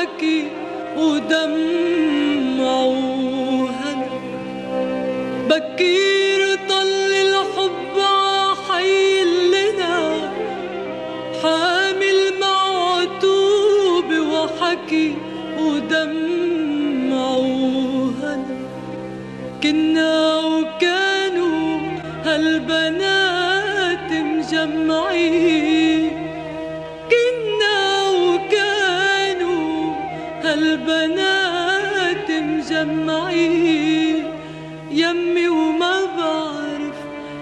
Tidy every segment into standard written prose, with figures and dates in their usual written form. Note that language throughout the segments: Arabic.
وحكي ودمع وهنا. بكير طل الحب عحي لنا حامل معتوب وحكي ودمع وهنا. كنا وكانوا هالبنات مجمعين، كنا وكانوا هالبنات مجمعين يمي، وما بعرف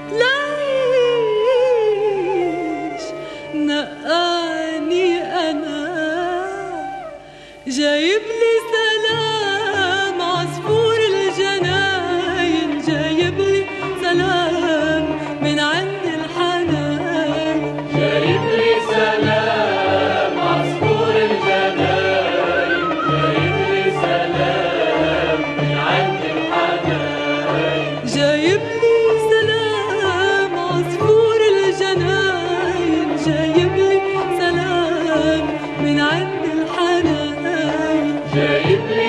ليش نقاني أنا. جايب لي سلام عصفور الجناين، جايب لي سلام من عند الحناين. جايب لي سلام عصفور الجناين، جايب لي سلام من عند الحناين. جايب لي سلام عصفور الجناين، جايب لي سلام من عند الحناين. جايب لي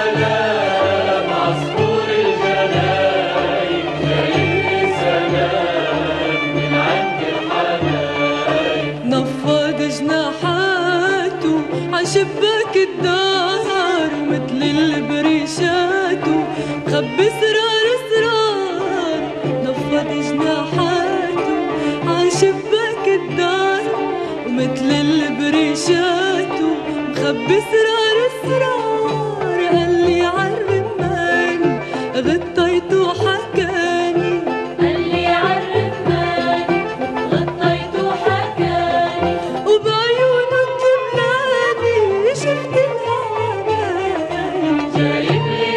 سلام عصفور الجناين، جايب لي سلام من عند الحناين. نفض جناحاته عشباك الدار مثل البريشات خبي اسرار اسرار. نفض جناحاته عشباك الدار ومثل البريشات مخبي اسرار اسرار. قال لي عالرمان غطيت وحكاني، قال لي عالرمان غطيت وحكاني. وبعيونه الجملاني شفت الأمان. جايب لي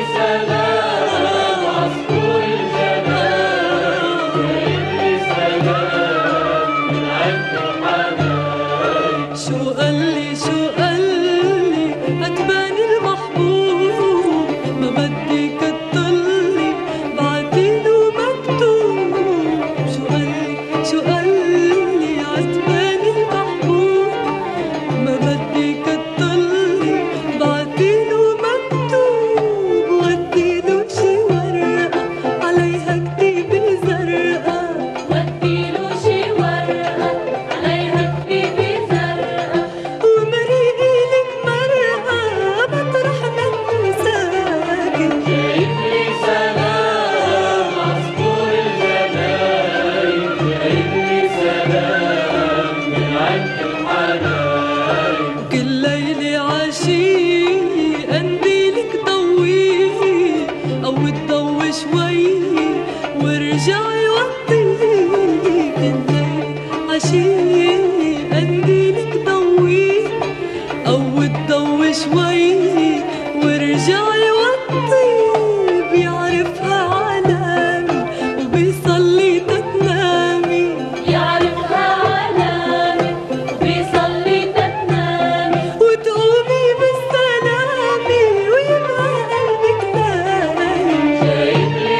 سلام عصفور الجناين، جايب لي سلام من عند الحناين. شو قال لي شو قال لي عجباني المحبوب، ما بدي كتطلي بعتيله مكتوب. شو قال لي شو قال لي عجباني المحبوب، ما بدي كتطلي بعتيله مكتوب. وديله شي ورقة عليها كتيبة زرقاء، وديله شي ورقة عليها كتيبة زرقاء. ومريقي لك مرقة مطرح ما ساكن. جايب لي سلام عصفور الجناين، جايب لي سلام من عند الحناين. كل ليلة عشية أنديلك ضويه أو تضوي شوي وارجعي وطيه. كل ليلة عشية أنديلك ضويه أو تضوي شوي وارجعي وطيه. بيعرفها علامي وبيصلي تتنامي، يعرفها علامة وبيصلي تتنامي. وتقومي بالسلامة ويبقى قلبك نايم. جايب لي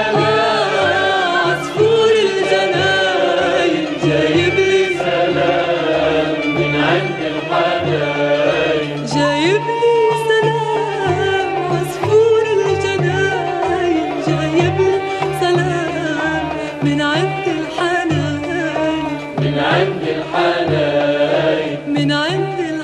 سلام عصفور الجناين، جايب لي سلام من عند الحناين. جايب لي سلام عصفور الجناين، جايب لي سلام من عند الحناين، من عند الحناين. من عند الحناين.